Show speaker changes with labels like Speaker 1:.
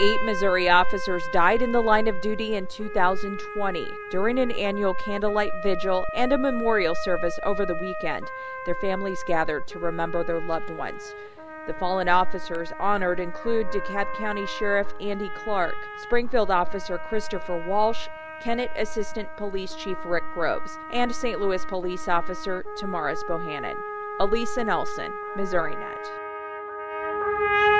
Speaker 1: 8 Missouri officers died in the line of duty in 2020 during an annual candlelight vigil and a memorial service over the weekend. Their families gathered to remember their loved ones. The fallen officers honored include DeKalb County Sheriff Andy Clark, Springfield Officer Christopher Walsh, Kennett Assistant Police Chief Rick Groves, and St. Louis Police Officer Tamaris Bohannon. Elisa Nelson, MissouriNet.